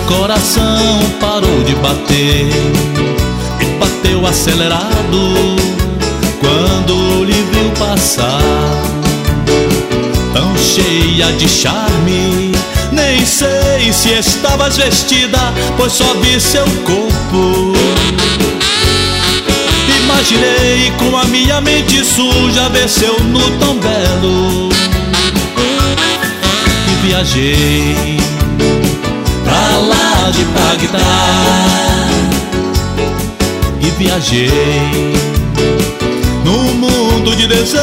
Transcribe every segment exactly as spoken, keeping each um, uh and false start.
coração parou de bater e bateu acelerado quando lhe viu passar, tão cheia de charme. Nem sei se estavas vestida, pois só vi seu corpo. Imaginei com a minha mente suja ver seu nu tão belo, e viajei pra lá de Bagdá, e viajei num mundo de desejos,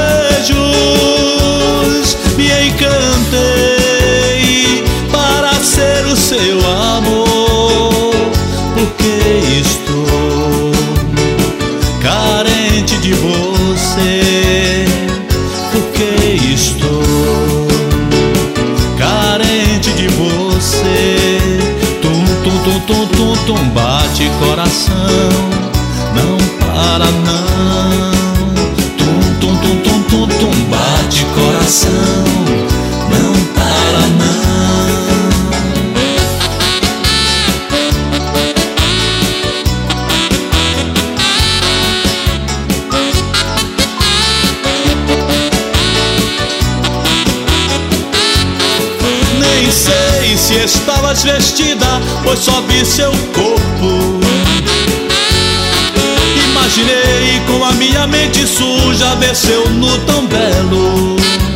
me encantei para ser o seu amor, porque estou carente de você, porque estou carente de você. Tum, tum, tum, tum, tum, tum, bate coração, não para não. Tum, tum, tum, tum, tum, tum, bate coração, não para não. Nem sei se estavas vestida, pois só vi seu corpo. Imaginei com a minha mente suja ver seu nu tão belo,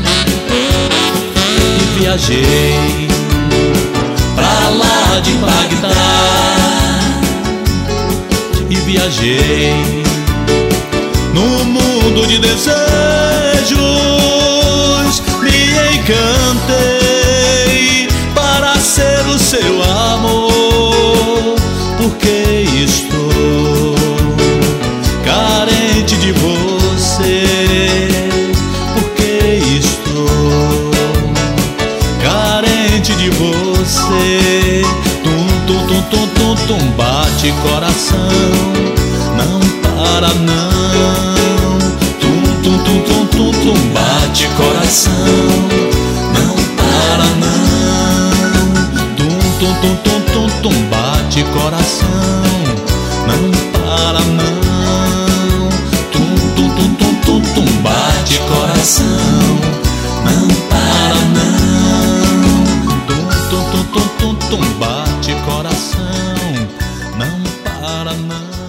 e viajei pra lá de Bagdá, e viajei num mundo de desejos, me encantei para ser o seu amor, porque estou carente de você, porque estou carente de você. Tum, tum, tum, tum, tum, tum, bate coração, não para não. Tum, tum, tum, tum, tum, tum, bate coração, não para não. Tum, tum, tum, tum, tum, tum, bate coração, não para não. Bate coração, não para não. Tum, tum, tum, tum, tum, tum, bate coração, não para não.